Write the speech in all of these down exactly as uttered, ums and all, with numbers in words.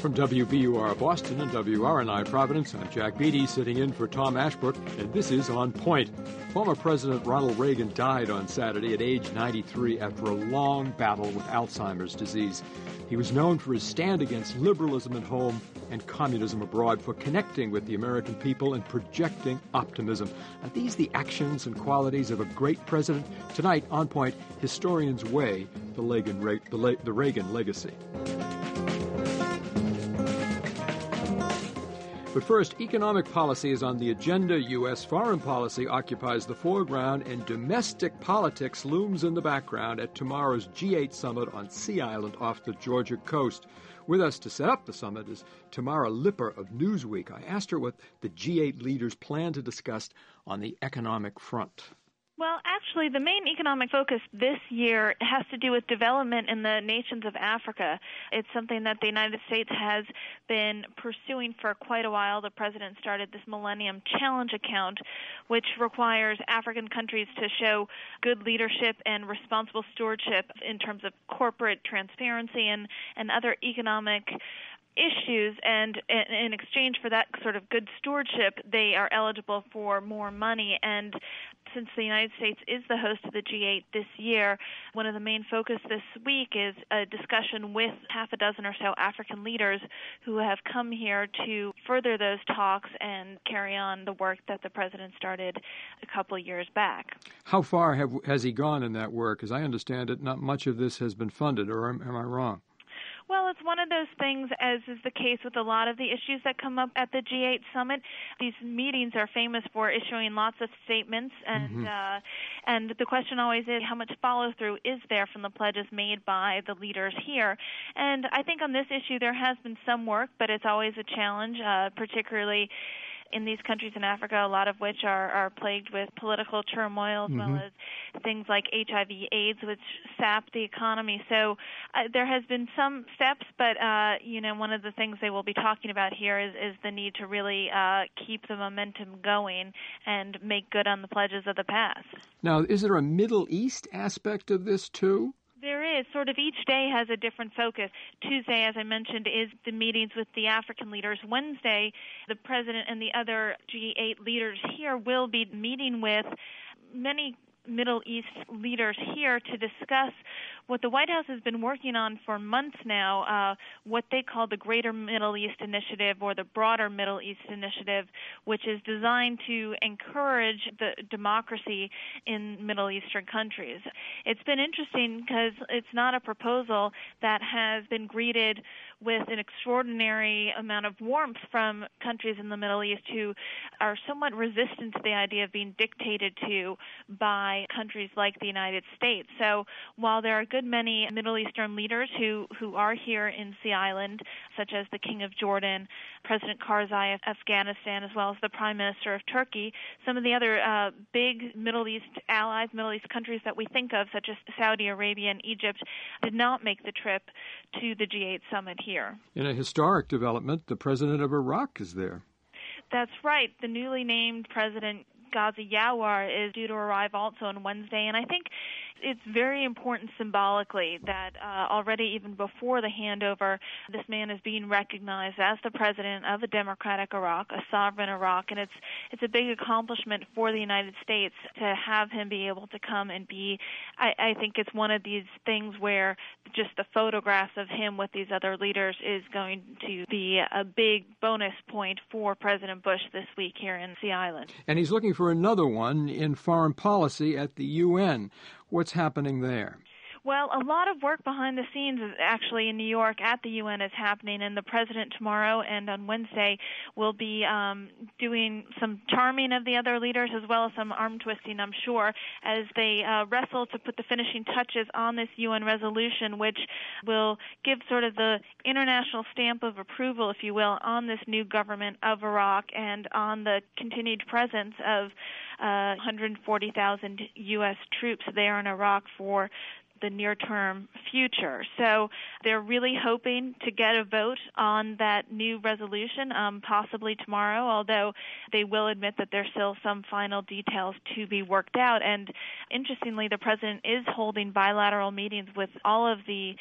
from W B U R Boston and W R N I Providence, I'm Jack Beatty, sitting in for Tom Ashbrook, and this is On Point. Former President Ronald Reagan died on Saturday at age ninety-three after a long battle with Alzheimer's disease. He was known for his stand against liberalism at home and communism abroad, for connecting with the American people and projecting optimism. Are these the actions and qualities of a great president? Tonight, On Point, historians weigh the Reagan, the Reagan legacy. But first, economic policy is on the agenda. U S foreign policy occupies the foreground, and domestic politics looms in the background at tomorrow's G eight summit on Sea Island off the Georgia coast. With us to set up the summit is Tamara Lipper of Newsweek. I asked her what the G eight leaders plan to discuss on the economic front. Well, actually, the main economic focus this year has to do with development in the nations of Africa. It's something that the United States has been pursuing for quite a while. The president started this Millennium Challenge account, which requires African countries to show good leadership and responsible stewardship in terms of corporate transparency and, and other economic issues, and in exchange for that sort of good stewardship, they are eligible for more money. And since the United States is the host of the G eight this year, one of the main focus this week is a discussion with half a dozen or so African leaders who have come here to further those talks and carry on the work that the president started a couple of years back. How far have, has he gone in that work? As I understand it, not much of this has been funded, or am, am I wrong? Well, it's one of those things, as is the case with a lot of the issues that come up at the G eight summit. These meetings are famous for issuing lots of statements, and mm-hmm. uh, and the question always is, how much follow-through is there from the pledges made by the leaders here? And I think on this issue there has been some work, but it's always a challenge, uh, particularly in these countries in Africa, a lot of which are, are plagued with political turmoil, as mm-hmm. well as things like H I V AIDS, which sap the economy. So uh, there has been some steps, but, uh, you know, one of the things they will be talking about here is, is the need to really uh, keep the momentum going and make good on the pledges of the past. Now, is there a Middle East aspect of this, too? There is. Sort of each day has a different focus. Tuesday, as I mentioned, is the meetings with the African leaders. Wednesday, the president and the other G eight leaders here will be meeting with many Middle East leaders here to discuss what the White House has been working on for months now, uh, what they call the Greater Middle East Initiative, or the Broader Middle East Initiative, which is designed to encourage the democracy in Middle Eastern countries. It's been interesting because it's not a proposal that has been greeted with an extraordinary amount of warmth from countries in the Middle East who are somewhat resistant to the idea of being dictated to by countries like the United States. So while there are a good many Middle Eastern leaders who, who are here in Sea Island, such as the King of Jordan, President Karzai of Afghanistan, as well as the Prime Minister of Turkey, some of the other uh, big Middle East allies, Middle East countries that we think of, such as Saudi Arabia and Egypt, did not make the trip to the G eight summit here. In a historic development, the president of Iraq is there. That's right. The newly named President Ghazi Yawar is due to arrive also on Wednesday, and I think it's very important symbolically that uh, already even before the handover, this man is being recognized as the president of a democratic Iraq, a sovereign Iraq, and it's it's a big accomplishment for the United States to have him be able to come and be, I, I think it's one of these things where just the photographs of him with these other leaders is going to be a big bonus point for President Bush this week here in Sea Island. And he's looking for another one in foreign policy at the U N. What's happening there? Well, a lot of work behind the scenes is actually in New York at the U N is happening, and the president tomorrow and on Wednesday will be um, doing some charming of the other leaders as well as some arm twisting, I'm sure, as they uh, wrestle to put the finishing touches on this U N resolution, which will give sort of the international stamp of approval, if you will, on this new government of Iraq and on the continued presence of uh, one hundred forty thousand U S troops there in Iraq for the near-term future. So they're really hoping to get a vote on that new resolution, um, possibly tomorrow, although they will admit that there's still some final details to be worked out. And interestingly, the president is holding bilateral meetings with all of the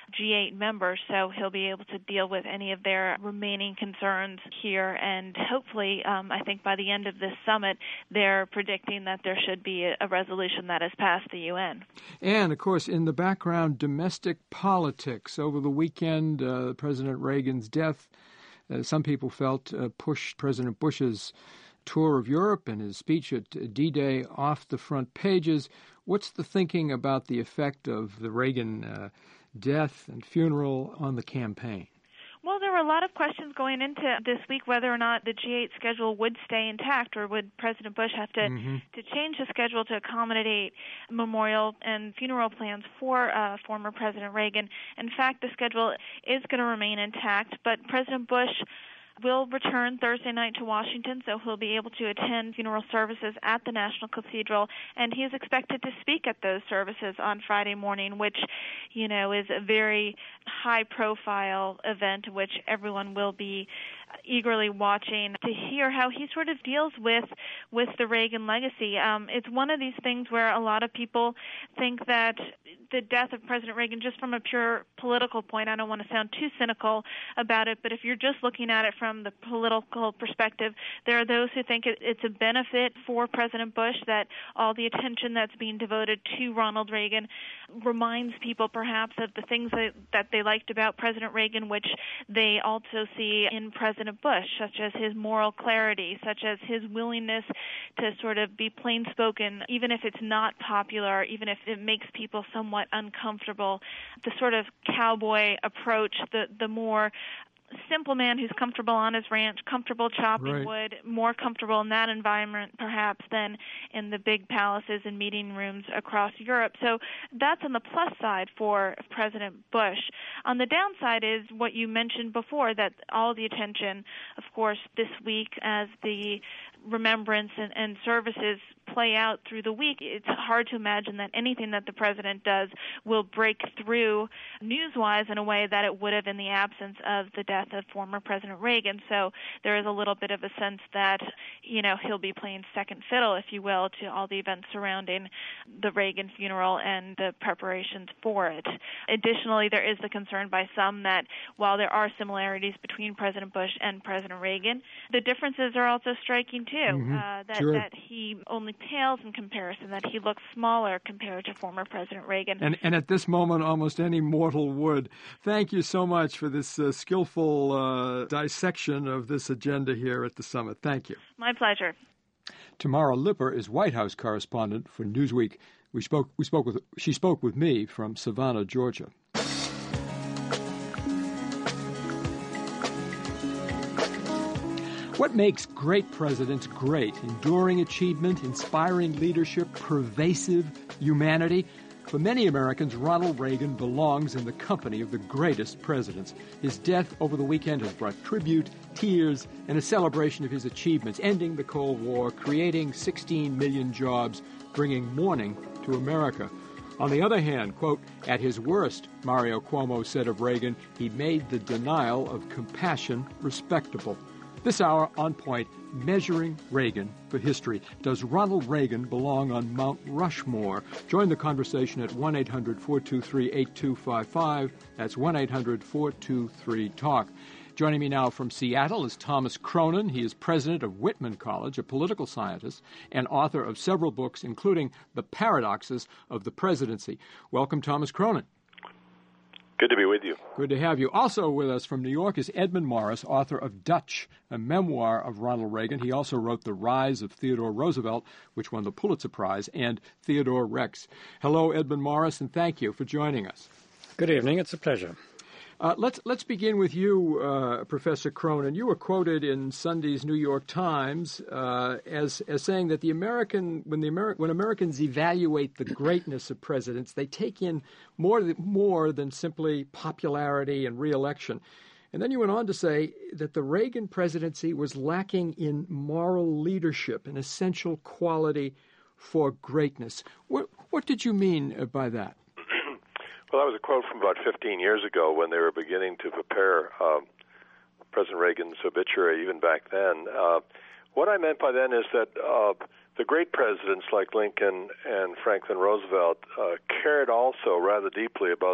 G eight members, so he'll be able to deal with any of their remaining concerns here. And hopefully, um, I think by the end of this summit, they're predicting that there should be a, a resolution that has passed the U N. And, of course, in the background, domestic politics. Over the weekend, uh, President Reagan's death, uh, some people felt, uh, pushed President Bush's tour of Europe and his speech at D-Day off the front pages. What's the thinking about the effect of the Reagan uh, death and funeral on the campaign? Well, there were a lot of questions going into this week whether or not the G eight schedule would stay intact, or would President Bush have to, mm-hmm. to change the schedule to accommodate memorial and funeral plans for uh, former President Reagan. In fact, the schedule is going to remain intact, but President Bush will return Thursday night to Washington, so he'll be able to attend funeral services at the National Cathedral, and he is expected to speak at those services on Friday morning, which, you know, is a very high-profile event which everyone will be eagerly watching to hear how he sort of deals with with the Reagan legacy. Um, it's one of these things where a lot of people think that the death of President Reagan, just from a pure political point, I don't want to sound too cynical about it, but if you're just looking at it from the political perspective, there are those who think it, it's a benefit for President Bush that all the attention that's being devoted to Ronald Reagan reminds people perhaps of the things that, that they liked about President Reagan, which they also see in President Bush, such as his moral clarity, such as his willingness to sort of be plain-spoken, even if it's not popular, even if it makes people somewhat uncomfortable. The sort of cowboy approach, the, the more simple man who's comfortable on his ranch, comfortable chopping right. wood, more comfortable in that environment perhaps than in the big palaces and meeting rooms across Europe. So that's on the plus side for President Bush. On the downside is what you mentioned before, that all the attention, of course, this week as the remembrance and, and services play out through the week, it's hard to imagine that anything that the president does will break through news-wise in a way that it would have in the absence of the death of former President Reagan. So there is a little bit of a sense that, you know, he'll be playing second fiddle, if you will, to all the events surrounding the Reagan funeral and the preparations for it. Additionally, there is the concern by some that while there are similarities between President Bush and President Reagan, the differences are also striking too. Mm-hmm. Uh, that, sure. that he only pales in comparison, that he looks smaller compared to former President Reagan. And, and at this moment, almost any mortal would. Thank you so much for this uh, skillful uh, dissection of this agenda here at the summit. Thank you. My pleasure. Tamara Lipper is White House correspondent for Newsweek. We spoke. We spoke with. She spoke with me from Savannah, Georgia. What makes great presidents great? Enduring achievement, inspiring leadership, pervasive humanity. For many Americans, Ronald Reagan belongs in the company of the greatest presidents. His death over the weekend has brought tribute, tears, and a celebration of his achievements, ending the Cold War, creating sixteen million jobs, bringing mourning to America. On the other hand, quote, at his worst, Mario Cuomo said of Reagan, he made the denial of compassion respectable. This hour, On Point, measuring Reagan for history. Does Ronald Reagan belong on Mount Rushmore? Join the conversation at one eight hundred four two three eight two five five. That's one eight hundred four two three talk. Joining me now from Seattle is Thomas Cronin. He is president of Whitman College, a political scientist, and author of several books, including The Paradoxes of the Presidency. Welcome, Thomas Cronin. Good to be with you. Good to have you. Also with us from New York is Edmund Morris, author of Dutch, a memoir of Ronald Reagan. He also wrote The Rise of Theodore Roosevelt, which won the Pulitzer Prize, and Theodore Rex. Hello, Edmund Morris, and thank you for joining us. Good evening. It's a pleasure. Uh, let's let's begin with you, uh, Professor Cronin. You were quoted in Sunday's New York Times uh, as as saying that the American when the Ameri- when Americans evaluate the greatness of presidents, they take in more th- more than simply popularity and re-election. And then you went on to say that the Reagan presidency was lacking in moral leadership, an essential quality for greatness. What what did you mean by that? Well, that was a quote from about fifteen years ago when they were beginning to prepare um, President Reagan's obituary, even back then. Uh, what I meant by then is that uh, the great presidents like Lincoln and Franklin Roosevelt uh, cared also rather deeply about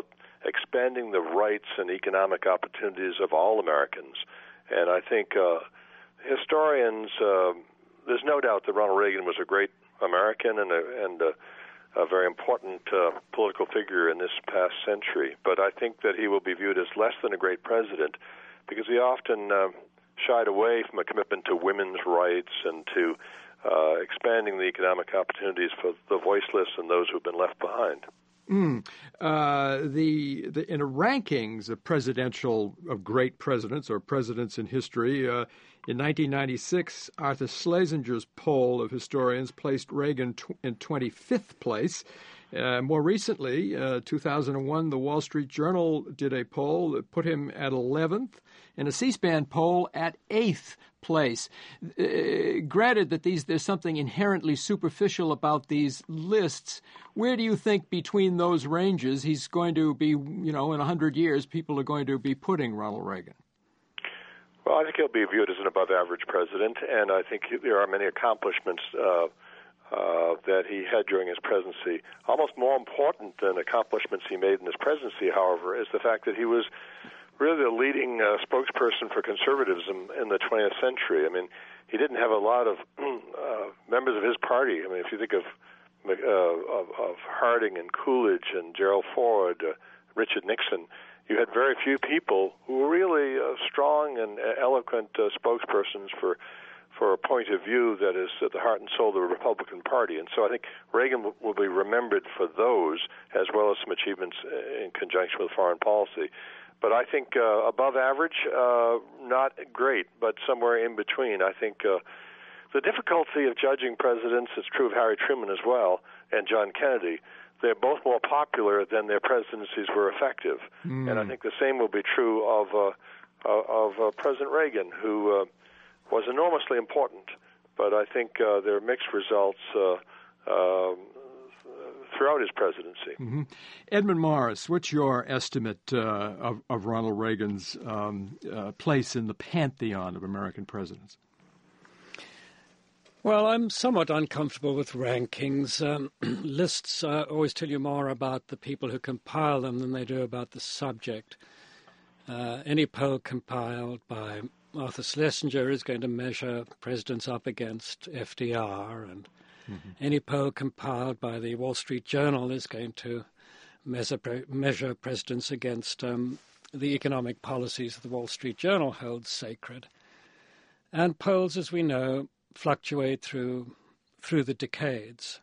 expanding the rights and economic opportunities of all Americans. And I think uh, historians, uh, there's no doubt that Ronald Reagan was a great American and a, and a, a very important uh, political figure in this past century. But I think that he will be viewed as less than a great president because he often uh, shied away from a commitment to women's rights and to uh, expanding the economic opportunities for the voiceless and those who've been left behind. Mm. Uh, the, the in a rankings of presidential of great presidents or presidents in history, uh, in nineteen ninety-six, Arthur Schlesinger's poll of historians placed Reagan tw- in twenty-fifth place. Uh, more recently, uh, two thousand one, the Wall Street Journal did a poll that put him at eleventh, and a C-SPAN poll at eighth place. Uh, granted that these there's something inherently superficial about these lists, where do you think between those ranges he's going to be, you know, in one hundred years, people are going to be putting Ronald Reagan? Well, I think he'll be viewed as an above-average president, and I think there are many accomplishments uh, uh, that he had during his presidency. Almost more important than accomplishments he made in his presidency, however, is the fact that he was really the leading uh, spokesperson for conservatism in the twentieth century. I mean, he didn't have a lot of uh, members of his party. I mean, if you think of uh, of, of Harding and Coolidge and Gerald Ford, uh, Richard Nixon, you had very few people who were really uh, strong and eloquent uh, spokespersons for for a point of view that is at the heart and soul of the Republican Party. And so I think Reagan w- will be remembered for those, as well as some achievements in conjunction with foreign policy. But I think uh, above average, uh, not great, but somewhere in between. I think uh, the difficulty of judging presidents is true of Harry Truman as well, and John Kennedy. They're both more popular than their presidencies were effective. Mm. And I think the same will be true of uh, of uh, President Reagan, who uh, was enormously important. But I think uh, there are mixed results uh, uh, throughout his presidency. Mm-hmm. Edmund Morris, what's your estimate uh, of, of Ronald Reagan's um, uh, place in the pantheon of American presidents? Well, I'm somewhat uncomfortable with rankings. Um, lists uh, always tell you more about the people who compile them than they do about the subject. Uh, any poll compiled by Arthur Schlesinger is going to measure presidents up against F D R, and mm-hmm. any poll compiled by the Wall Street Journal is going to measure, measure presidents against um, the economic policies the Wall Street Journal holds sacred. And polls, as we know, fluctuate through through the decades.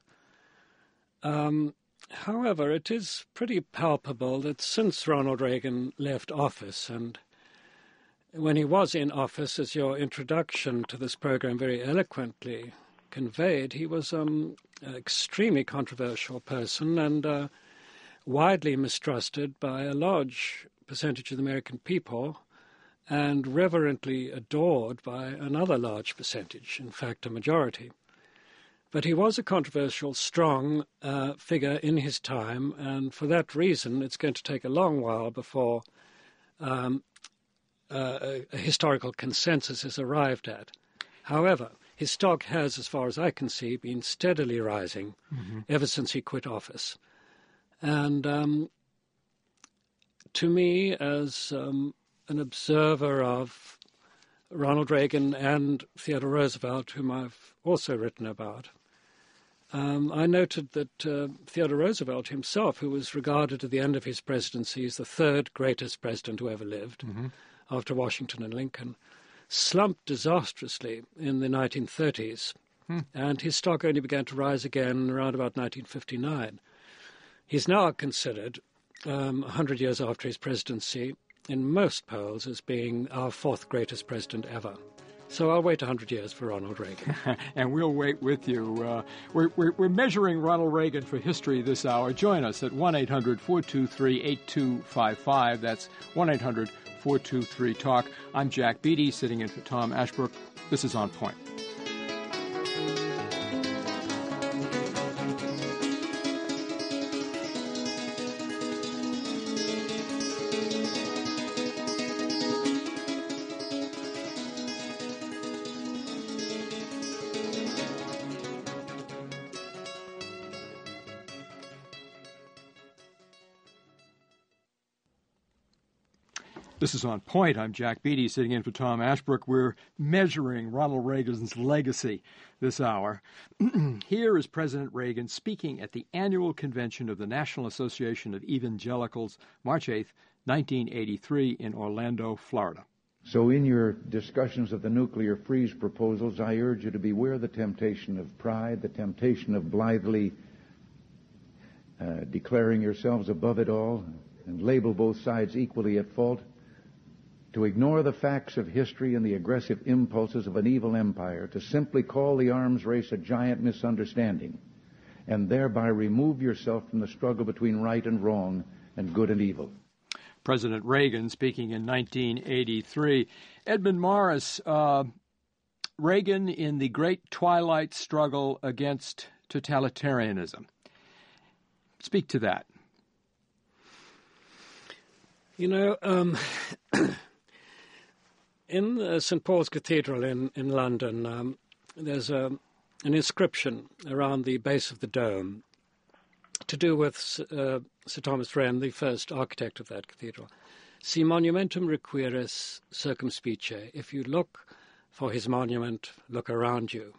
Um, however, it is pretty palpable that since Ronald Reagan left office, and when he was in office, as your introduction to this program very eloquently conveyed, he was um, an extremely controversial person and uh, widely mistrusted by a large percentage of the American people, and reverently adored by another large percentage, in fact, a majority. But he was a controversial, strong uh, figure in his time, and for that reason, it's going to take a long while before um, uh, a, a historical consensus is arrived at. However, his stock has, as far as I can see, been steadily rising mm-hmm. ever since he quit office. And um, to me, as um, an observer of Ronald Reagan and Theodore Roosevelt, whom I've also written about, um, I noted that uh, Theodore Roosevelt himself, who was regarded at the end of his presidency as the third greatest president who ever lived, mm-hmm. after Washington and Lincoln, slumped disastrously in the nineteen thirties, hmm. and his stock only began to rise again around about nineteen fifty-nine. He's now considered, um, one hundred years after his presidency, in most polls as being our fourth greatest president ever. So I'll wait one hundred years for Ronald Reagan. And we'll wait with you. Uh, we're, we're, we're measuring Ronald Reagan for history this hour. Join us at one eight hundred four two three eight two five five. That's one eight hundred four two three talk. I'm Jack Beatty, sitting in for Tom Ashbrook. This is On Point. This is On Point. I'm Jack Beatty, sitting in for Tom Ashbrook. We're measuring Ronald Reagan's legacy this hour. Here is President Reagan speaking at the annual convention of the National Association of Evangelicals, March eighth, nineteen eighty-three, in Orlando, Florida. So in your discussions of the nuclear freeze proposals, I urge you to beware the temptation of pride, the temptation of blithely uh, declaring yourselves above it all, and label both sides equally at fault, to ignore the facts of history and the aggressive impulses of an evil empire, to simply call the arms race a giant misunderstanding, and thereby remove yourself from the struggle between right and wrong and good and evil. President Reagan speaking in nineteen eighty-three. Edmund Morris, uh, Reagan in the great twilight struggle against totalitarianism. Speak to that. You know, um, in uh, Saint Paul's Cathedral in, in London, um, there's a, an inscription around the base of the dome to do with uh, Sir Thomas Wren, the first architect of that cathedral. Si monumentum requiris circumspice. If you look for his monument, look around you.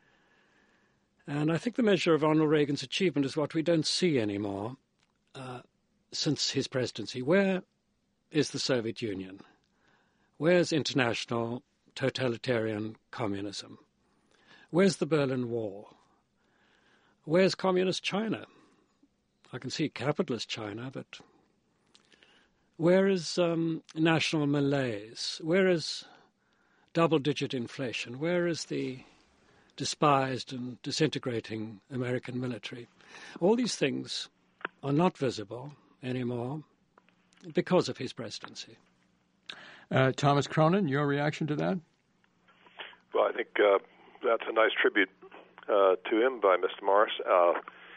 And I think the measure of Ronald Reagan's achievement is what we don't see anymore uh, since his presidency. Where is the Soviet Union? Where's international totalitarian communism? Where's the Berlin Wall? Where's communist China? I can see capitalist China, but where is um, national malaise? Where is double-digit inflation? Where is the despised and disintegrating American military? All these things are not visible anymore because of his presidency. Uh, Thomas Cronin, your reaction to that? Well, I think uh, that's a nice tribute uh, to him by Mister Morris. Uh,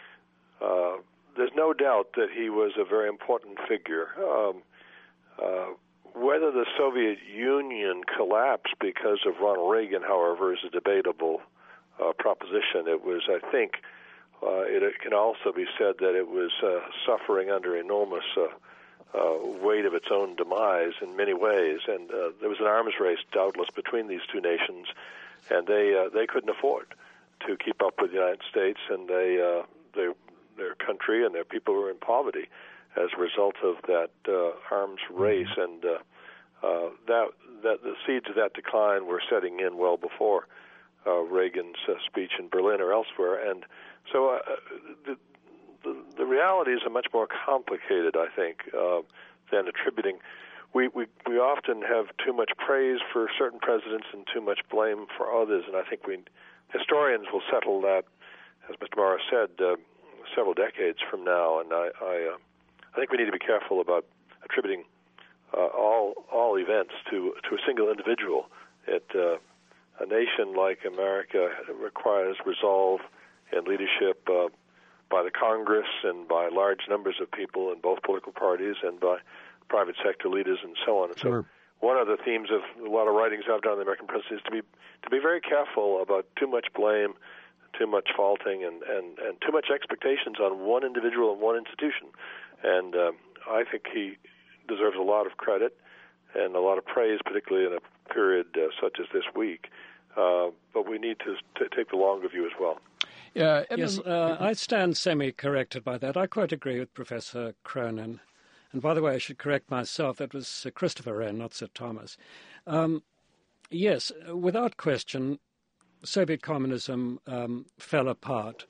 uh, there's no doubt that he was a very important figure. Um, uh, whether the Soviet Union collapsed because of Ronald Reagan, however, is a debatable uh, proposition. It was, I think, uh, it, it can also be said that it was uh, suffering under enormous uh, uh, weight of its own demise in many ways, and uh, there was an arms race, doubtless, between these two nations, and they uh, they couldn't afford to keep up with the United States, and they uh, they their country and their people were in poverty as a result of that uh, arms race, and uh, uh, that that the seeds of that decline were setting in well before uh, Reagan's uh, speech in Berlin or elsewhere, and so uh, the, the the realities are much more complicated, I think, uh, than attributing. We, we we often have too much praise for certain presidents and too much blame for others, and I think we historians will settle that, as Mister Morris said, uh, several decades from now. And I I, uh, I think we need to be careful about attributing uh, all all events to to a single individual. It uh, a nation like America requires resolve and leadership uh, by the Congress and by large numbers of people in both political parties and by private sector leaders and so on. And sure. So one of the themes of a lot of writings I've done on the American presidency is to be to be very careful about too much blame, too much faulting, and, and, and too much expectations on one individual and one institution. And um, I think he deserves a lot of credit and a lot of praise, particularly in a period uh, such as this week. Uh, but we need to, to take the longer view as well. Uh, yes, uh, I stand semi-corrected by that. I quite agree with Professor Cronin. And by the way, I should correct myself. That was Sir Christopher Wren, not Sir Thomas. Um, yes, without question, Soviet communism um, fell apart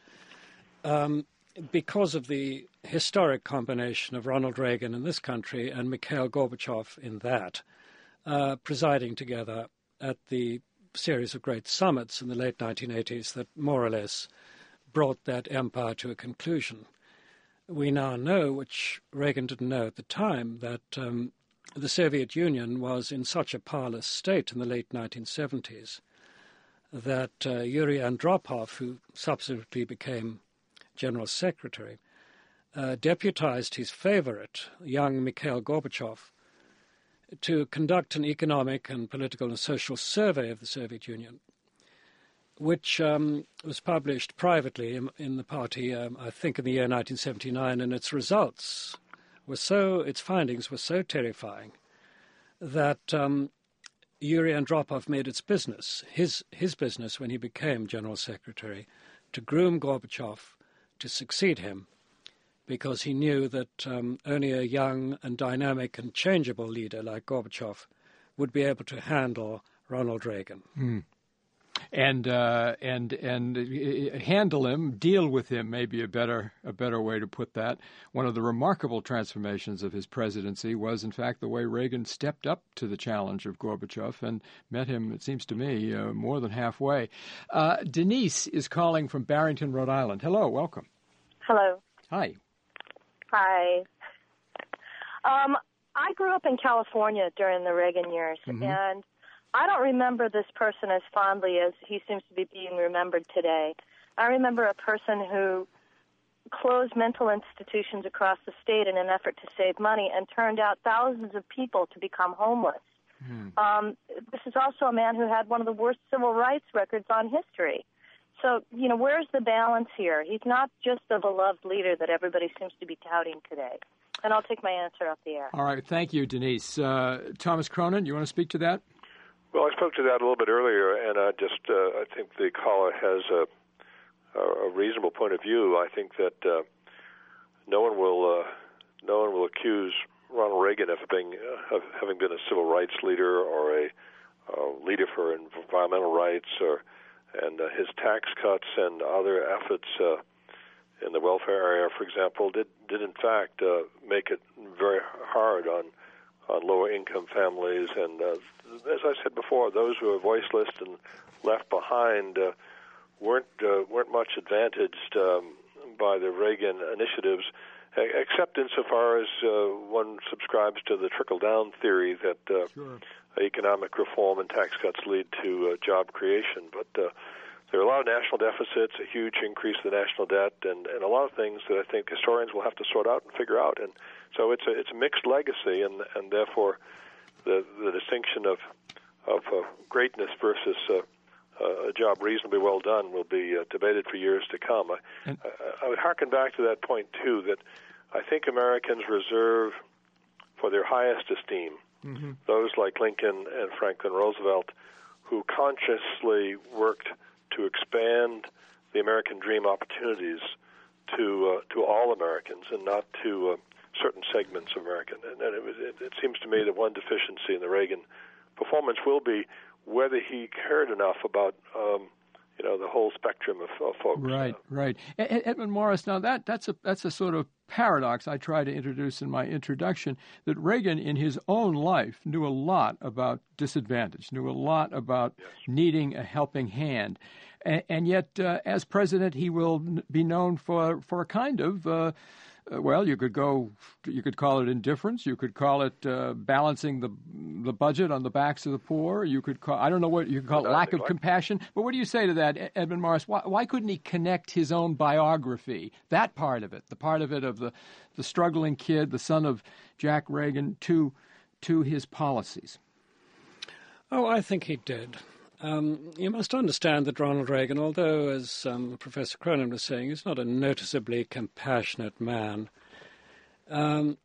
um, because of the historic combination of Ronald Reagan in this country and Mikhail Gorbachev in that, uh, presiding together at the series of great summits in the late nineteen eighties that more or less brought that empire to a conclusion. We now know, which Reagan didn't know at the time, that um, the Soviet Union was in such a powerless state in the late nineteen seventies that uh, Yuri Andropov, who subsequently became General Secretary, uh, deputized his favorite, young Mikhail Gorbachev, to conduct an economic and political and social survey of the Soviet Union, which um, was published privately in, in the party, um, I think, in the year nineteen seventy-nine, and its results were so, its findings were so terrifying that um, Yuri Andropov made its business, his, his business when he became General Secretary, to groom Gorbachev to succeed him, because he knew that um, only a young and dynamic and changeable leader like Gorbachev would be able to handle Ronald Reagan. Mm. And uh, and and uh, handle him, deal with him, maybe a better a better way to put that. One of the remarkable transformations of his presidency was, in fact, the way Reagan stepped up to the challenge of Gorbachev and met him, it seems to me, uh, more than halfway. Uh, Denise is calling from Barrington, Rhode Island. Hello, welcome. Hello. Hi. Hi. Um, I grew up in California during the Reagan years, mm-hmm. and I don't remember this person as fondly as he seems to be being remembered today. I remember a person who closed mental institutions across the state in an effort to save money and turned out thousands of people to become homeless. Mm. Um, this is also a man who had one of the worst civil rights records on history. So, you know, where's the balance here? He's not just the beloved leader that everybody seems to be touting today. And I'll take my answer off the air. All right. Thank you, Denise. Uh, Thomas Cronin, you want to speak to that? Well, I spoke to that a little bit earlier, and I just uh, I think the caller has a, a reasonable point of view. I think that uh, no one will uh, no one will accuse Ronald Reagan of being uh, of having been a civil rights leader or a uh, leader for environmental rights, or and uh, his tax cuts and other efforts uh, in the welfare area, for example, did did in fact uh, make it very hard on on lower income families, and uh, as I said before, those who are voiceless and left behind uh, weren't uh, weren't much advantaged um, by the Reagan initiatives, except insofar as uh, one subscribes to the trickle-down theory that uh, sure. economic reform and tax cuts lead to uh, job creation. But uh, there are a lot of national deficits, a huge increase in the national debt, and, and a lot of things that I think historians will have to sort out and figure out. And so it's a it's a mixed legacy, and and therefore the the distinction of of uh, greatness versus uh, uh, a job reasonably well done will be uh, debated for years to come. I, and, I, I would hearken back to that point too, that I think Americans reserve for their highest esteem mm-hmm. those like Lincoln and Franklin Roosevelt, who consciously worked to expand the American dream opportunities to uh, to all Americans and not to uh, certain segments of American. And, and it, was, it, it seems to me that one deficiency in the Reagan performance will be whether he cared enough about um, you know the whole spectrum of, of folks. Right, right. Ed- Edmund Morris. Now that that's a that's a sort of paradox I try to introduce in my introduction, that Reagan in his own life knew a lot about disadvantage, knew a lot about yes. needing a helping hand. And, and yet, uh, as president, he will be known for, for a kind of, uh, well, you could go, you could call it indifference, you could call it uh, balancing the the budget on the backs of the poor, you could call, I don't know what, you could call it lack of like. compassion. But what do you say to that, Edmund Morris? Why, why couldn't he connect his own biography, that part of it, the part of it of the, the struggling kid, the son of Jack Reagan, to to his policies? Oh, I think he did. Um, you must understand that Ronald Reagan, although, as um, Professor Cronin was saying, he's not a noticeably compassionate man, um,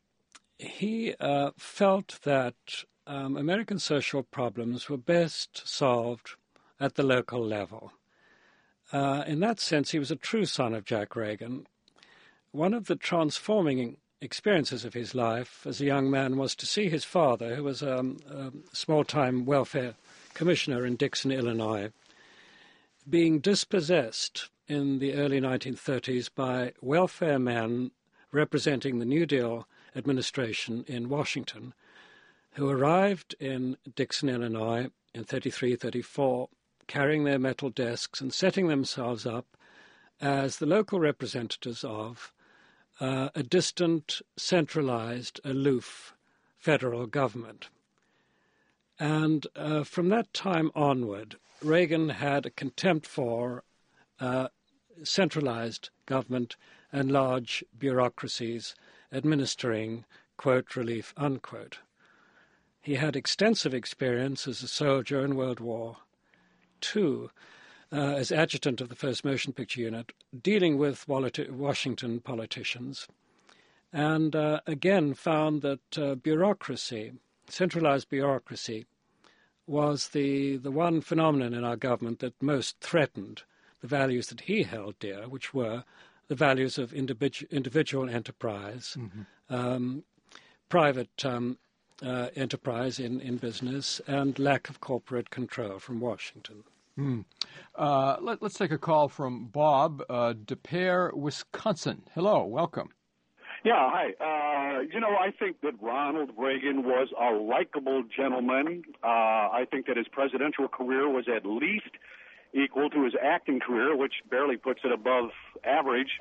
he uh, felt that um, American social problems were best solved at the local level. Uh, in that sense, he was a true son of Jack Reagan. One of the transforming experiences of his life as a young man was to see his father, who was um, a small-time welfare commissioner in Dixon, Illinois, being dispossessed in the early nineteen thirties by welfare men representing the New Deal administration in Washington, who arrived in Dixon, Illinois in thirty-three, thirty-four, carrying their metal desks and setting themselves up as the local representatives of uh, a distant, centralized, aloof federal government. And uh, from that time onward, Reagan had a contempt for uh, centralized government and large bureaucracies administering, quote, relief, unquote. He had extensive experience as a soldier in World War Two, uh, as adjutant of the first Motion Picture Unit, dealing with Washington politicians, and uh, again found that uh, bureaucracy centralized bureaucracy was the, the one phenomenon in our government that most threatened the values that he held dear, which were the values of individu- individual enterprise, mm-hmm. um, private um, uh, enterprise in, in business, and lack of corporate control from Washington. Mm. Uh, let, let's take a call from Bob, uh, De Pere, Wisconsin. Hello, welcome. Yeah, hi. Uh, you know, I think that Ronald Reagan was a likable gentleman. Uh, I think that his presidential career was at least equal to his acting career, which barely puts it above average.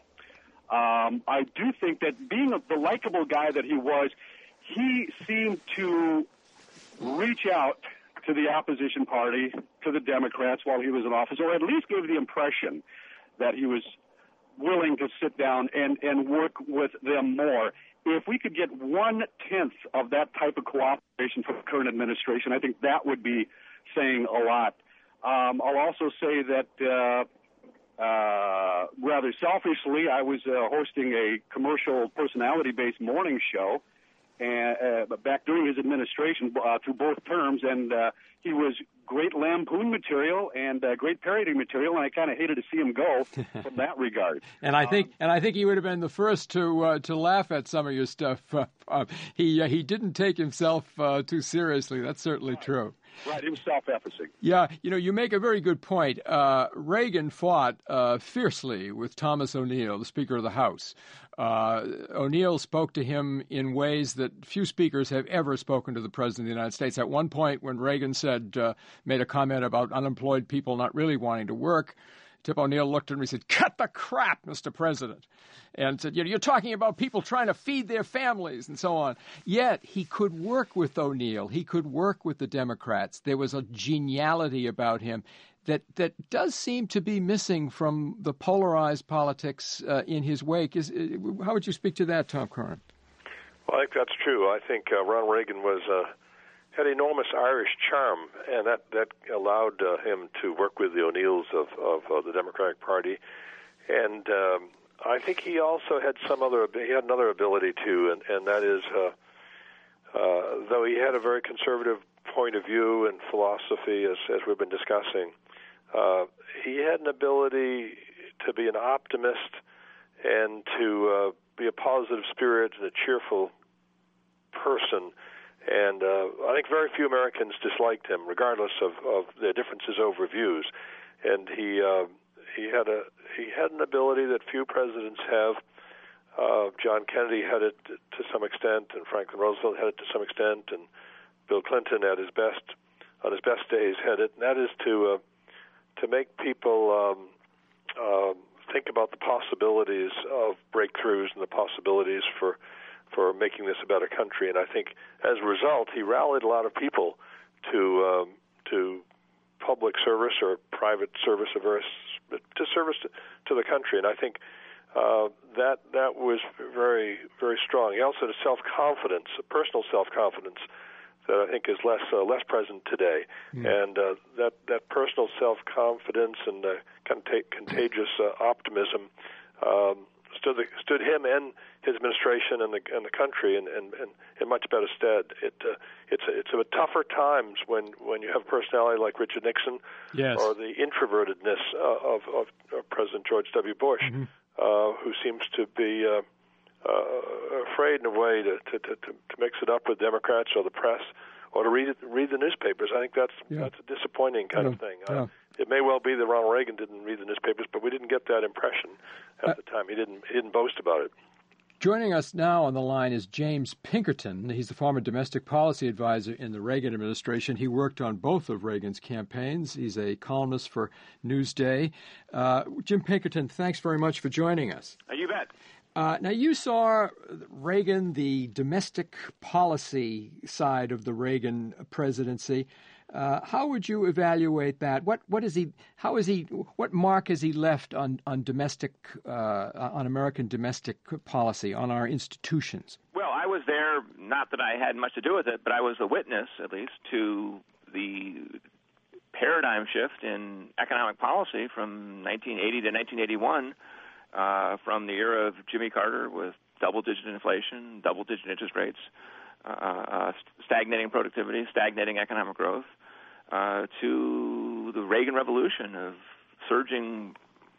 Um, I do think that being a, the likable guy that he was, he seemed to reach out to the opposition party, to the Democrats while he was in office, or at least gave the impression that he was willing to sit down and, and work with them more. If we could get one-tenth of that type of cooperation from the current administration, I think that would be saying a lot. Um, I'll also say that uh, uh, rather selfishly, I was uh, hosting a commercial personality-based morning show and, uh, back during his administration uh, through both terms, and uh, he was great lampoon material and uh, great parody material, and I kind of hated to see him go from that regard. And I think, um, and I think he would have been the first to uh, to laugh at some of your stuff. Uh, uh, he uh, he didn't take himself uh, too seriously. That's certainly right. true. Right, he was self-effacing. Yeah, you know, you make a very good point. Uh, Reagan fought uh, fiercely with Thomas O'Neill, the Speaker of the House. Uh, O'Neill spoke to him in ways that few speakers have ever spoken to the President of the United States. At one point, when Reagan said, uh, made a comment about unemployed people not really wanting to work, Tip O'Neill looked at him and he said, "Cut the crap, Mister President," and said, you know, "You're talking about people trying to feed their families," and so on. Yet he could work with O'Neill. He could work with the Democrats. There was a geniality about him that that does seem to be missing from the polarized politics uh, in his wake. Is uh, how would you speak to that, Tom Curran? Well, I think that's true. I think uh, Ronald Reagan was uh, had enormous Irish charm, and that that allowed uh, him to work with the O'Neills of, of uh, the Democratic Party. And um, I think he also had some other he had another ability too, and, and that is, uh, uh, though he had a very conservative point of view and philosophy, as as we've been discussing, uh, he had an ability to be an optimist and to uh, be a positive spirit and a cheerful person. And uh, I think very few Americans disliked him, regardless of, of their differences over views. And he uh, he had a he had an ability that few presidents have. Uh, John Kennedy had it to some extent, and Franklin Roosevelt had it to some extent, and Bill Clinton, at his best, on his best days, had it. And that is to uh, to make people um, uh, think about the possibilities of breakthroughs and the possibilities for. for making this a better country. And I think as a result, he rallied a lot of people to um, to public service or private service averse, to service to, to the country. And I think uh, that that was very, very strong. He also had a self-confidence, a personal self-confidence that I think is less uh, less present today. Mm. And uh, that, that personal self-confidence and uh, contag- contagious uh, optimism um, stood the, stood him and his administration and the and the country in, in, in, in much better stead. It uh, it's a, it's a tougher times when, when you have a personality like Richard Nixon, yes, or the introvertedness uh, of, of, of President George W. Bush, mm-hmm. uh, who seems to be uh, uh, afraid in a way to, to, to, to mix it up with Democrats or the press or to read it, read the newspapers. I think that's yeah. that's a disappointing kind yeah. of thing. Uh, yeah. It may well be that Ronald Reagan didn't read the newspapers, but we didn't get that impression at uh, the time. He didn't he didn't boast about it. Joining us now on the line is James Pinkerton. He's the former domestic policy advisor in the Reagan administration. He worked on both of Reagan's campaigns. He's a columnist for Newsday. Uh, Jim Pinkerton, thanks very much for joining us. Uh, you bet. Uh, now, you saw Reagan, the domestic policy side of the Reagan presidency. Uh, how would you evaluate that? What what is he? How is he? What mark has he left on on domestic uh, on American domestic policy, on our institutions? Well, I was there. Not that I had much to do with it, but I was a witness, at least, to the paradigm shift in economic policy from nineteen eighty to nineteen eighty-one, uh, from the era of Jimmy Carter with double-digit inflation, double-digit interest rates, uh, uh, stagnating productivity, stagnating economic growth, uh, to the Reagan Revolution of surging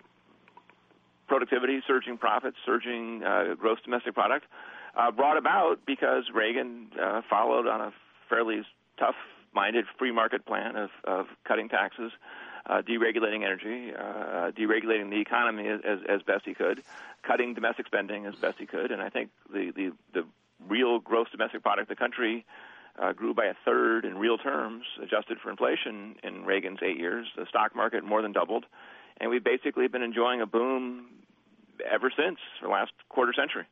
productivity, surging profits, surging uh, gross domestic product, uh, brought about because Reagan uh, followed on a fairly tough-minded free market plan of, of cutting taxes, uh, deregulating energy, uh, deregulating the economy as, as best he could, cutting domestic spending as best he could. And I think the, the, the real gross domestic product of the country uh, grew by a third in real terms, adjusted for inflation in Reagan's eight years. The stock market more than doubled. And we've basically been enjoying a boom ever since, for the last quarter century.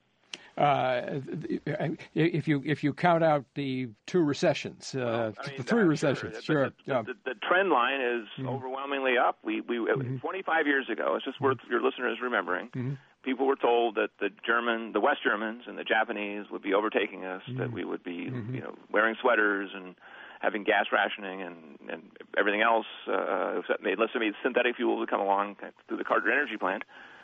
Uh, if you if you count out the two recessions, uh, well, I mean, the three uh, recessions, sure. sure. The, yeah. the, the, the trend line is mm-hmm. overwhelmingly up. We we mm-hmm. twenty-five years ago. It's just worth your listeners remembering. Mm-hmm. People were told that the German, the West Germans, and the Japanese would be overtaking us. Mm-hmm. That we would be, mm-hmm. you know, wearing sweaters and having gas rationing and, and everything else. Uh, unless I mean synthetic fuel would come along through the Carter Energy Plant.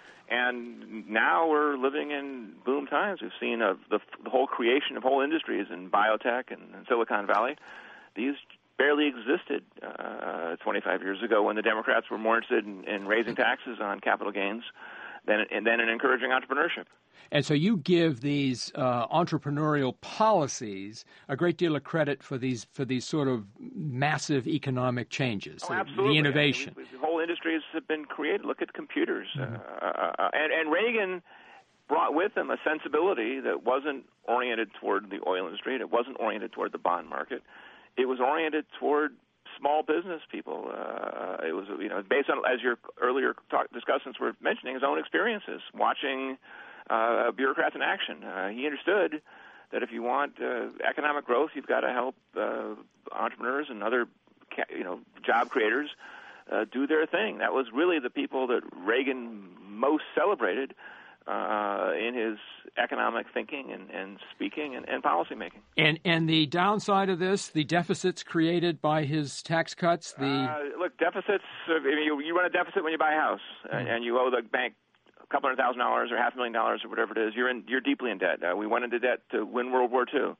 And now we're living in boom times. We've seen a, the, the whole creation of whole industries in biotech and, and Silicon Valley. These barely existed uh, twenty-five years ago when the Democrats were more interested in, in raising taxes on capital gains than, and then in encouraging entrepreneurship. And so you give these uh, entrepreneurial policies a great deal of credit for these for these sort of massive economic changes, oh, the, absolutely. the innovation. I mean, we, we, whole industries have been created. Look at computers. Mm-hmm. Uh, uh, and, and Reagan brought with him a sensibility that wasn't oriented toward the oil industry. And it wasn't oriented toward the bond market. It was oriented toward small business people. Uh, it was, you know, based on, as your earlier talk, discussants were mentioning, his own experiences, watching Uh, bureaucrats in action. Uh, he understood that if you want uh, economic growth, you've got to help uh, entrepreneurs and other, ca- you know, job creators uh, do their thing. That was really the people that Reagan most celebrated uh, in his economic thinking and, and speaking and, and policy making. And and the downside of this, the deficits created by his tax cuts. The uh, look, deficits. I mean, you, you run a deficit when you buy a house, mm-hmm. and, and you owe the bank a couple hundred thousand dollars or half a million dollars or whatever it is. You're in. You're deeply in debt. Uh, we went into debt to win World War Two.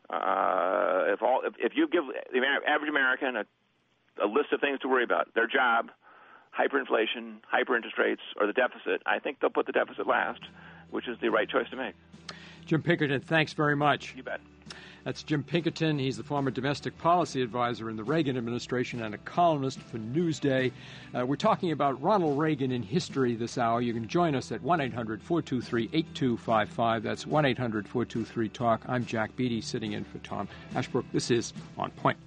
Uh, if all, if, if you give the average American a, a list of things to worry about, their job, hyperinflation, hyper interest rates, or the deficit, I think they'll put the deficit last, which is the right choice to make. Jim Pinkerton, thanks very much. You bet. That's Jim Pinkerton. He's the former domestic policy advisor in the Reagan administration and a columnist for Newsday. Uh, we're talking about Ronald Reagan in history this hour. You can join us at one eight hundred four two three eight two five five. That's one eight hundred four two three talk. I'm Jack Beatty, sitting in for Tom Ashbrook. This is On Point.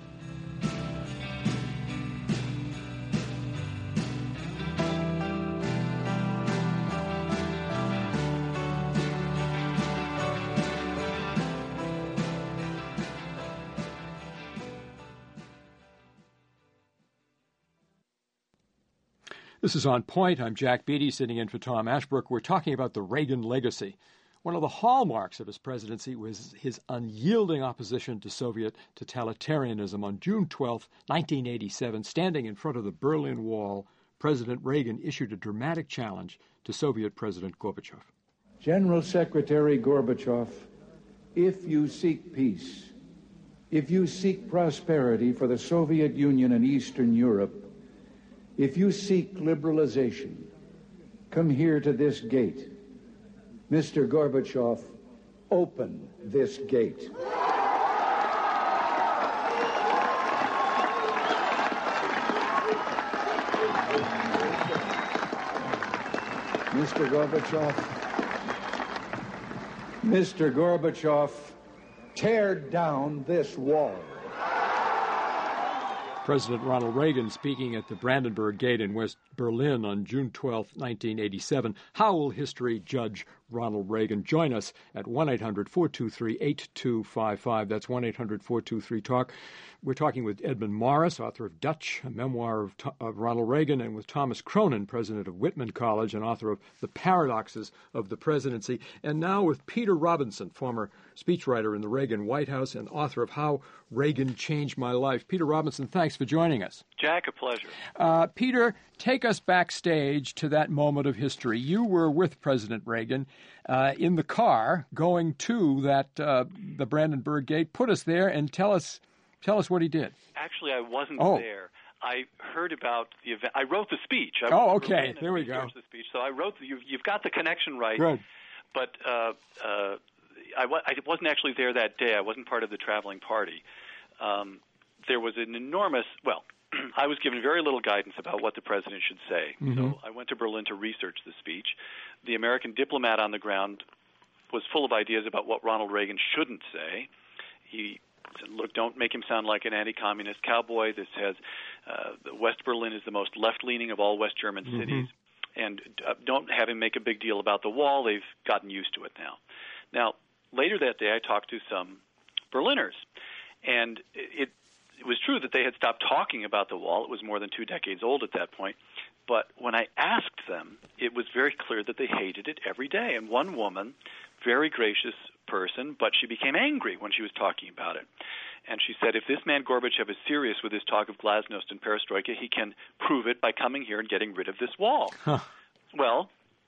This is On Point. I'm Jack Beatty, sitting in for Tom Ashbrook. We're talking about the Reagan legacy. One of the hallmarks of his presidency was his unyielding opposition to Soviet totalitarianism. On June twelfth, nineteen eighty-seven, standing in front of the Berlin Wall, President Reagan issued a dramatic challenge to Soviet President Gorbachev. General Secretary Gorbachev, if you seek peace, if you seek prosperity for the Soviet Union and Eastern Europe, if you seek liberalization, come here to this gate. Mister Gorbachev, open this gate. Mister Gorbachev, Mister Gorbachev, tear down this wall. President Ronald Reagan speaking at the Brandenburg Gate in West Berlin on June twelfth, nineteen eighty-seven. How will history judge Ronald Reagan? Join us at one eight hundred four two three eight two five five. That's one eight hundred four two three talk. We're talking with Edmund Morris, author of Dutch, a memoir of, of Ronald Reagan, and with Thomas Cronin, president of Whitman College and author of The Paradoxes of the Presidency. And now with Peter Robinson, former speechwriter in the Reagan White House and author of How Reagan Changed My Life. Peter Robinson, thanks for joining us. Jack, a pleasure. Uh, Peter, take us backstage to that moment of history. You were with President Reagan. uh, in the car going to that uh, the Brandenburg Gate. Put us there and tell us tell us what he did. Actually, I wasn't oh. there. I heard about the event. I wrote the speech. I oh, okay. There we go. The speech. So I wrote. The, you've, you've got the connection right. Good. But uh, uh, I, I wasn't actually there that day. I wasn't part of the traveling party. Um, there was an enormous. Well, I was given very little guidance about what the president should say. Mm-hmm. So I went to Berlin to research the speech. The American diplomat on the ground was full of ideas about what Ronald Reagan shouldn't say. He said, look, don't make him sound like an anti-communist cowboy. This has uh, West Berlin is the most left-leaning of all West German mm-hmm. cities. And uh, don't have him make a big deal about the wall. They've gotten used to it now. Now, later that day, I talked to some Berliners. And it, it was true that they had stopped talking about the wall. It was more than two decades old at that point. But when I asked them, it was very clear that they hated it every day. And one woman, very gracious person, but she became angry when she was talking about it. And she said, if this man Gorbachev is serious with his talk of glasnost and perestroika, he can prove it by coming here and getting rid of this wall. Huh. Well,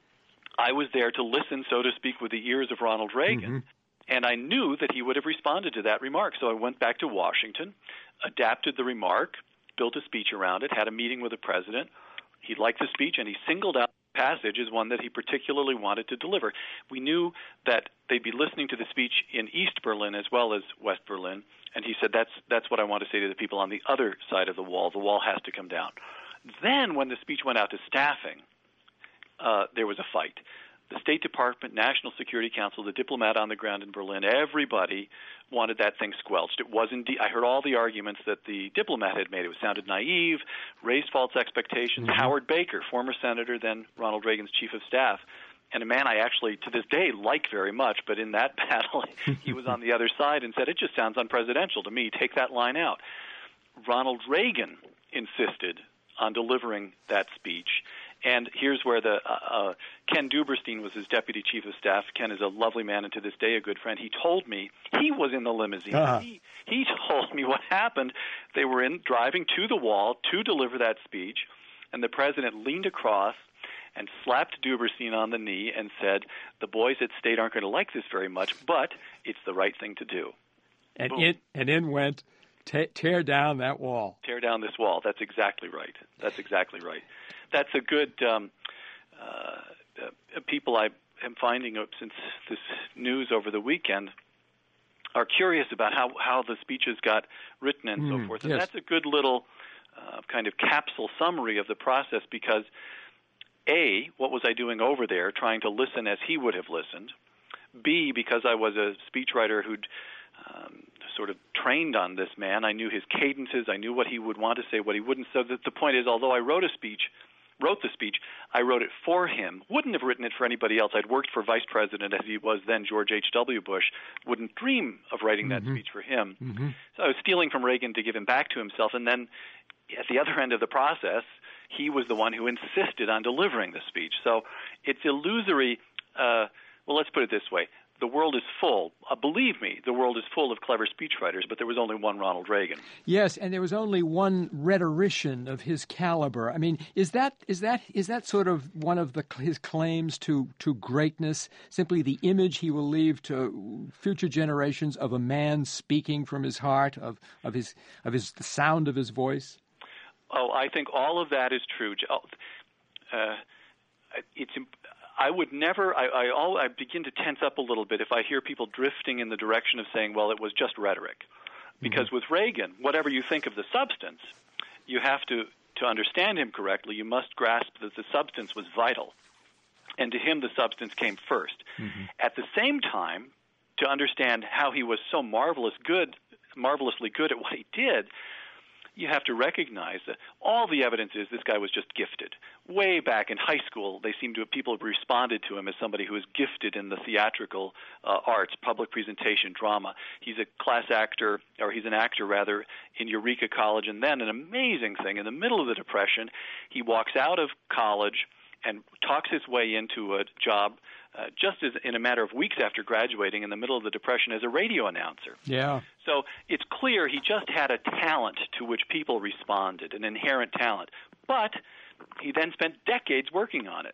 I was there to listen, so to speak, with the ears of Ronald Reagan. Mm-hmm. And I knew that he would have responded to that remark. So I went back to Washington, adapted the remark, built a speech around it, had a meeting with the president. He liked the speech, and he singled out the passage as one that he particularly wanted to deliver. We knew that they'd be listening to the speech in East Berlin as well as West Berlin, and he said, that's that's what I want to say to the people on the other side of the wall. The wall has to come down. Then when the speech went out to staffing, uh, there was a fight. The State Department, National Security Council, the diplomat on the ground in Berlin, everybody wanted that thing squelched. It was indeed, I heard all the arguments that the diplomat had made. It sounded naive, raised false expectations. Mm-hmm. Howard Baker, former senator, then Ronald Reagan's chief of staff, and a man I actually, to this day, like very much, but in that battle, he was on the other side and said, it just sounds unpresidential to me. Take that line out. Ronald Reagan insisted on delivering that speech. And here's where the uh, uh, Ken Duberstein was his deputy chief of staff. Ken is a lovely man and to this day a good friend. He told me he was in the limousine. Uh-huh. He, he told me what happened. They were in driving to the wall to deliver that speech, and the president leaned across and slapped Duberstein on the knee and said, the boys at State aren't going to like this very much, but it's the right thing to do. And in, and in went, t- tear down that wall. Tear down this wall. That's exactly right. That's exactly right. That's a good um, uh, uh, people I am finding out since this news over the weekend are curious about how, how the speeches got written and mm, so forth. And yes. That's a good little uh, kind of capsule summary of the process because, A, what was I doing over there trying to listen as he would have listened? B, because I was a speechwriter who'd um, sort of trained on this man. I knew his cadences. I knew what he would want to say, what he wouldn't. So that the point is, although I wrote a speech, wrote the speech, I wrote it for him. Wouldn't have written it for anybody else. I'd worked for Vice President as he was then, George H W. Bush. Wouldn't dream of writing that mm-hmm. speech for him. Mm-hmm. So I was stealing from Reagan to give him back to himself. And then at the other end of the process, he was the one who insisted on delivering the speech. So it's illusory. Uh, well, let's put it this way. The world is full. Uh, believe me, the world is full of clever speechwriters, but there was only one Ronald Reagan. Yes, and there was only one rhetorician of his caliber. I mean, is that is that is that sort of one of the, his claims to, to greatness? Simply the image he will leave to future generations of a man speaking from his heart, of of his of his the sound of his voice. Oh, I think all of that is true. Uh, it's. I would never, I, I, all, I begin to tense up a little bit if I hear people drifting in the direction of saying, well, it was just rhetoric. Because mm-hmm. with Reagan, whatever you think of the substance, you have to, to understand him correctly, you must grasp that the substance was vital. And to him, the substance came first. Mm-hmm. At the same time, to understand how he was so marvelous good, marvelously good at what he did, you have to recognize that all the evidence is this guy was just gifted. Way back in high school, they seem to have, people have responded to him as somebody who is gifted in the theatrical uh, arts, public presentation, drama. He's a class actor, or he's an actor rather, in Eureka College. And then an amazing thing, in the middle of the Depression, he walks out of college and talks his way into a job uh, just as in a matter of weeks after graduating in the middle of the Depression as a radio announcer. Yeah. So it's clear he just had a talent to which people responded, an inherent talent. But he then spent decades working on it.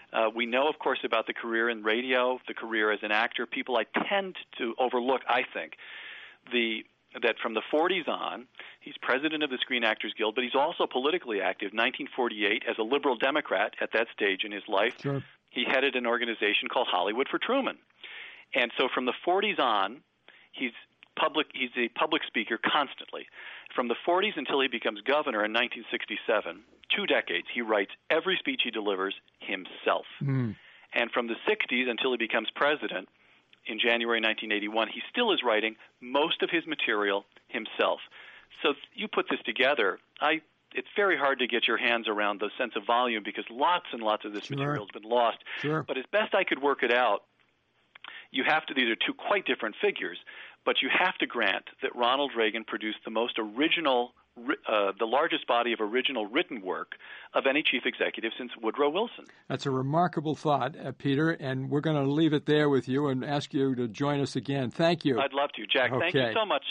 Uh, we know, of course, about the career in radio, the career as an actor. People I tend to overlook, I think, the that from the forties on, he's president of the Screen Actors Guild, but he's also politically active. nineteen forty-eight, as a liberal Democrat at that stage in his life, sure. he headed an organization called Hollywood for Truman. And so from the forties on, he's public. He's a public speaker constantly. From the forties until he becomes governor in nineteen sixty-seven, two decades, he writes every speech he delivers himself. Mm. And from the sixties until he becomes president, in January nineteen eighty-one, he still is writing most of his material himself. So you put this together, I it's very hard to get your hands around the sense of volume because lots and lots of this Sure. material has been lost. Sure. But as best I could work it out, you have to, these are two quite different figures, but you have to grant that Ronald Reagan produced the most original, uh, the largest body of original written work of any chief executive since Woodrow Wilson. That's a remarkable thought, uh, Peter, and we're going to leave it there with you and ask you to join us again. Thank you. I'd love to, Jack. Okay. Thank you so much.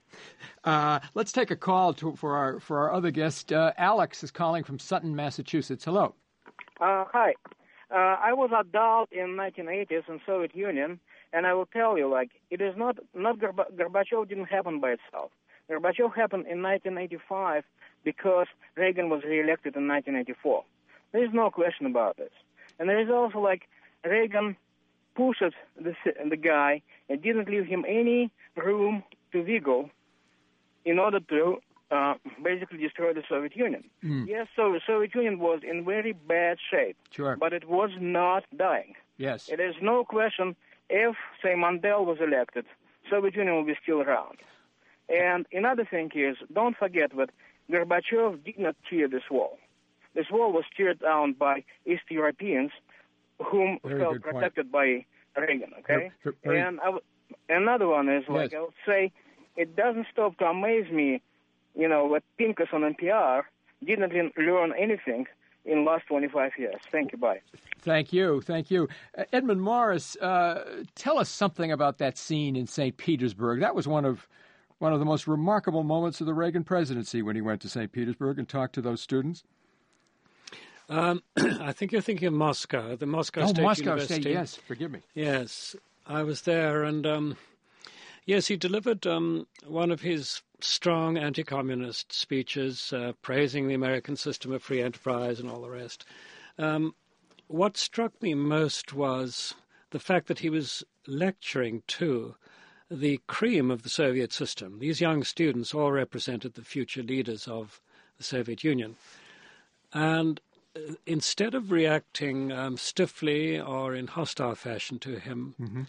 Uh, let's take a call to, for our for our other guest. Uh, Alex is calling from Sutton, Massachusetts. Hello. Uh, hi. Uh, I was adult in nineteen eighties in Soviet Union, and I will tell you, like, it is not not Gorba- Gorbachev didn't happen by itself. Gorbachev happened in nineteen eighty-five because Reagan was reelected in nineteen eighty-four. There is no question about this. And there is also, like, Reagan pushed the the guy and didn't leave him any room to wiggle in order to uh, basically destroy the Soviet Union. Mm. Yes, so the Soviet Union was in very bad shape, Sure. but it was not dying. Yes. It is no question if, say, Mandela was elected, Soviet Union will be still around. And another thing is, don't forget that Gorbachev did not tear this wall. This wall was teared down by East Europeans whom Very felt good point. protected by Reagan, okay? Very- very- And I w- another one is, like, Yes. I would say, it doesn't stop to amaze me, you know, that Pincus on N P R didn't even learn anything in the last twenty-five years. Thank you. Bye. Thank you. Thank you. Uh, Edmund Morris, uh, tell us something about that scene in Saint Petersburg. That was one of one of the most remarkable moments of the Reagan presidency when he went to Saint Petersburg and talked to those students. Um, I think you're thinking of Moscow, the Moscow oh, State Moscow University. State, yes. Forgive me. Yes, I was there, and um, yes, he delivered um, one of his strong anti-communist speeches, uh, praising the American system of free enterprise and all the rest. Um, what struck me most was the fact that he was lecturing to the cream of the Soviet system. These young students all represented the future leaders of the Soviet Union. And uh, instead of reacting um, stiffly or in hostile fashion to him, mm-hmm.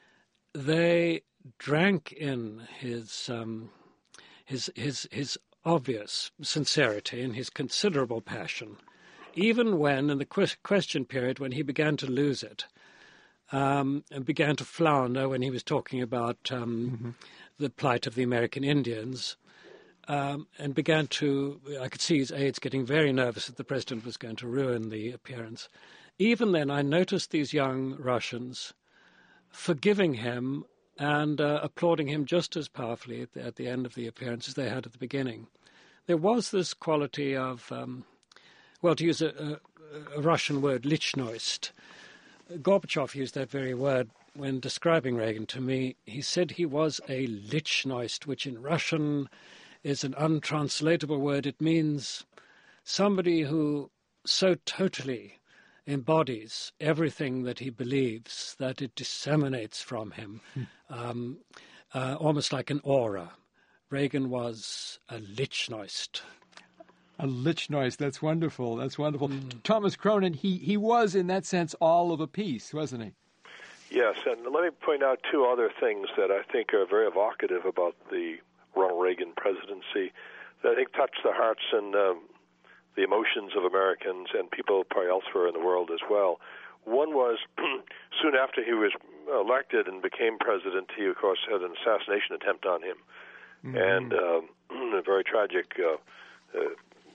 they drank in his um, his his his obvious sincerity and his considerable passion, even when, in the que- question period, when he began to lose it, um, and began to flounder when he was talking about um, mm-hmm. the plight of the American Indians, um, and began to, I could see his aides getting very nervous that the president was going to ruin the appearance. Even then, I noticed these young Russians forgiving him and uh, applauding him just as powerfully at the, at the end of the appearance as they had at the beginning. There was this quality of, um, well, to use a, a, a Russian word, lichnost. Gorbachev used that very word when describing Reagan to me. He said he was a lichnost, which in Russian is an untranslatable word. It means somebody who so totally embodies everything that he believes that it disseminates from him, hmm. um, uh, almost like an aura. Reagan was a lichnost. A lichnost. That's wonderful. That's wonderful. Mm. Thomas Cronin, he, he was, in that sense, all of a piece, wasn't he? Yes, and let me point out two other things that I think are very evocative about the Ronald Reagan presidency that I think touch the hearts and um, the emotions of Americans and people probably elsewhere in the world as well. One was soon after he was elected and became president, he, of course, had an assassination attempt on him. Mm-hmm. And uh, a very tragic, uh, uh,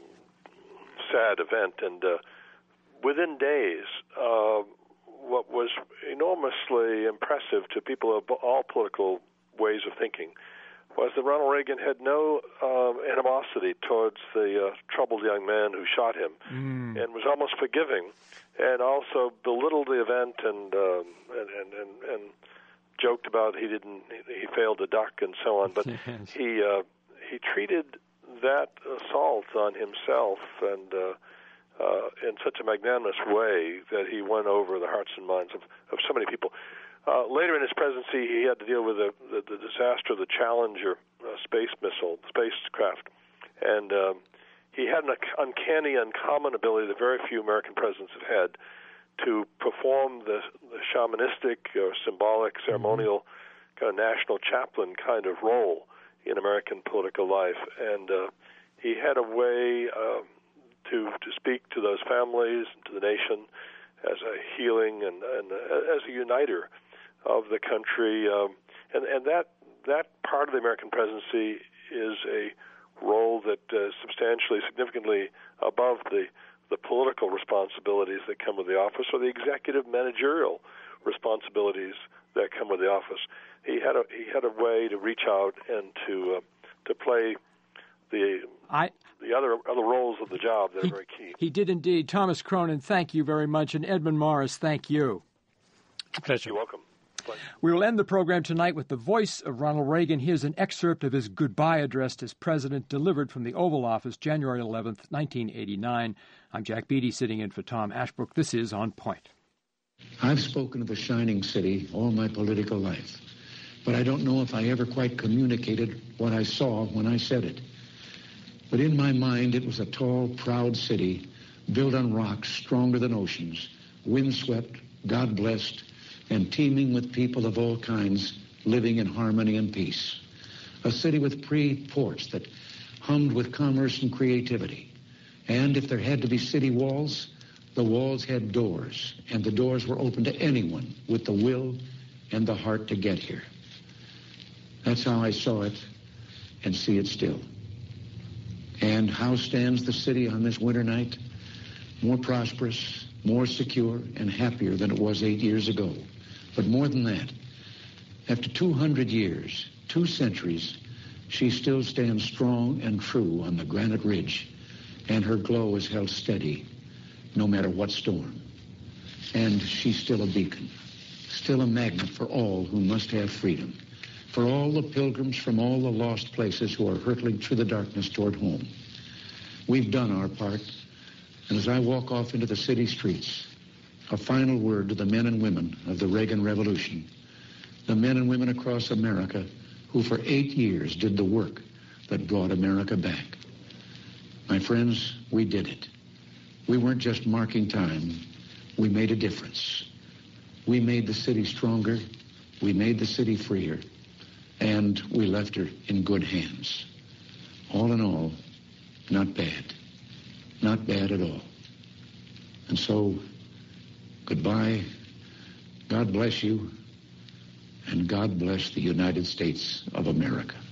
sad event. And uh, within days, uh, what was enormously impressive to people of all political ways of thinking was that Ronald Reagan had no um, animosity towards the uh, troubled young man who shot him, mm. and was almost forgiving, and also belittled the event and um, and, and, and and joked about he didn't he failed to duck and so on. But yes. he uh, he treated that assault on himself and uh, uh, in such a magnanimous way that he won over the hearts and minds of, of so many people. Uh, later in his presidency, he had to deal with the, the, the disaster of the Challenger uh, space missile, spacecraft. And um, he had an uncanny, uncommon ability that very few American presidents have had to perform the, the shamanistic or symbolic, ceremonial, kind of national chaplain kind of role in American political life. And uh, he had a way um, to, to speak to those families, to the nation, as a healing and, and uh, as a uniter of the country, um, and, and that that part of the American presidency is a role that is uh, substantially, significantly above the, the political responsibilities that come with the office or the executive managerial responsibilities that come with the office. He had a he had a way to reach out and to uh, to play the I, the other other roles of the job that he, are very key. He did indeed. Thomas Cronin, thank you very much, and Edmund Morris, thank you. Pleasure. You're welcome. We will end the program tonight with the voice of Ronald Reagan. Here's an excerpt of his goodbye address as president, delivered from the Oval Office, January eleventh, nineteen eighty-nine. I'm Jack Beatty, sitting in for Tom Ashbrook. This is On Point. I've spoken of a shining city all my political life, but I don't know if I ever quite communicated what I saw when I said it. But in my mind, it was a tall, proud city built on rocks stronger than oceans, windswept, God-blessed, and teeming with people of all kinds living in harmony and peace. A city with free ports that hummed with commerce and creativity. And if there had to be city walls, the walls had doors, and the doors were open to anyone with the will and the heart to get here. That's how I saw it and see it still. And how stands the city on this winter night? More prosperous, more secure, and happier than it was eight years ago. But more than that, after two hundred years, two centuries, she still stands strong and true on the granite ridge, and her glow is held steady no matter what storm. And she's still a beacon, still a magnet for all who must have freedom, for all the pilgrims from all the lost places who are hurtling through the darkness toward home. We've done our part, and as I walk off into the city streets, a final word to the men and women of the Reagan Revolution, the men and women across America who for eight years did the work that brought America back. My friends, we did it. We weren't just marking time. We made a difference. We made the city stronger. We made the city freer. And we left her in good hands. All in all, not bad. Not bad at all. And so, goodbye, God bless you, and God bless the United States of America.